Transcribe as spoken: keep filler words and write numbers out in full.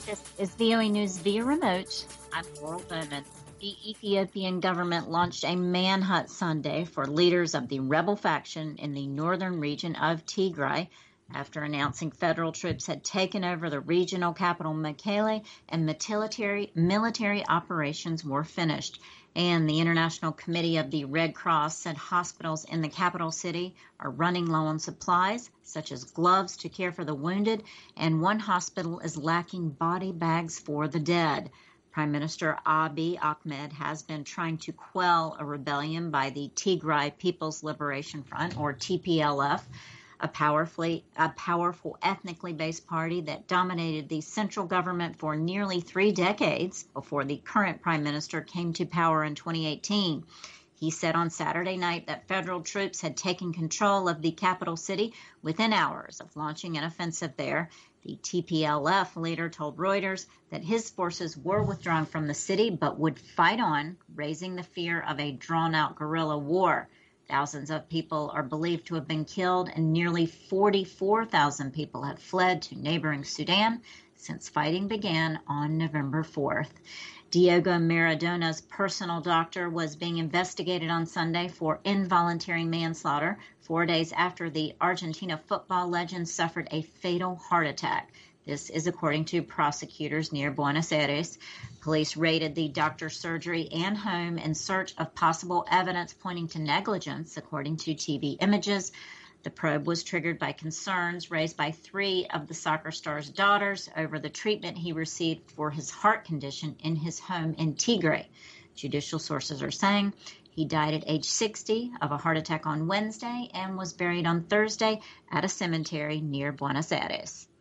This is V O A News via remote. I'm Laurel Bowman. The Ethiopian government launched a manhunt Sunday for leaders of the rebel faction in the northern region of Tigray after announcing federal troops had taken over the regional capital Mekelle and military, military operations were finished. And the International Committee of the Red Cross said hospitals in the capital city are running low on supplies, such as gloves to care for the wounded, and one hospital is lacking body bags for the dead. Prime Minister Abiy Ahmed has been trying to quell a rebellion by the Tigray People's Liberation Front, or T P L F, a powerfully, a powerful ethnically based party that dominated the central government for nearly three decades before the current prime minister came to power in twenty eighteen. He said on Saturday night that federal troops had taken control of the capital city within hours of launching an offensive there. The T P L F leader told Reuters that his forces were withdrawn from the city but would fight on, raising the fear of a drawn-out guerrilla war. Thousands of people are believed to have been killed, and nearly forty-four thousand people have fled to neighboring Sudan since fighting began on November fourth. Diego Maradona's personal doctor was being investigated on Sunday for involuntary manslaughter, four days after the Argentina football legend suffered a fatal heart attack. This is according to prosecutors near Buenos Aires. Police raided the doctor's surgery and home in search of possible evidence pointing to negligence, according to T V images. The probe was triggered by concerns raised by three of the soccer star's daughters over the treatment he received for his heart condition in his home in Tigray. Judicial sources are saying he died at age sixty of a heart attack on Wednesday and was buried on Thursday at a cemetery near Buenos Aires.